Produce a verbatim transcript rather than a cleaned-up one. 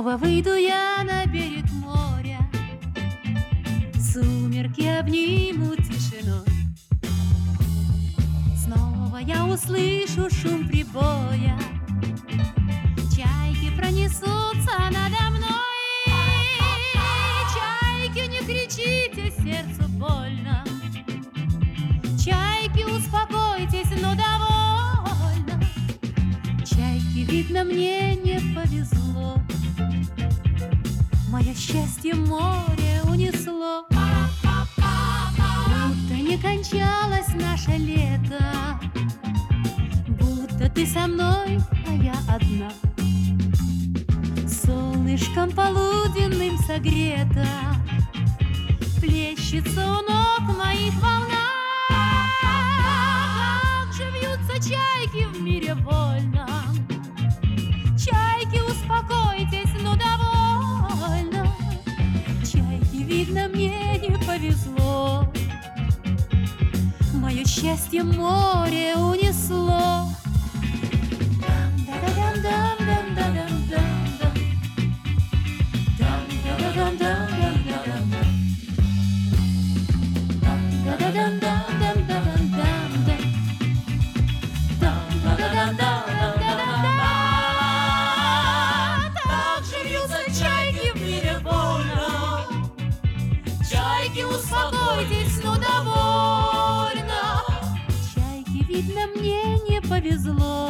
Снова выйду я на берег моря, сумерки обнимут тишиной. Снова я услышу шум прибоя, чайки пронесутся надо мной. Чайки, не кричите, сердцу больно. Чайки, успокойтесь, но довольно. Чайки, видно, мне не повезло. Мое счастье море унесло. Будто не кончалось наше лето, будто ты со мной, а я одна. Солнышком полуденным согрета, плещется у ног моих волна. Как же вьются чайки в мире вольном. Чайки, успокойтесь, ну довольно. Чайки, видно, мне не повезло. Мое счастье море унесло. Так же вьются чайки в мире вольном. Чайки, успокойтесь, ну довольно. Чайки, видно, мне не повезло.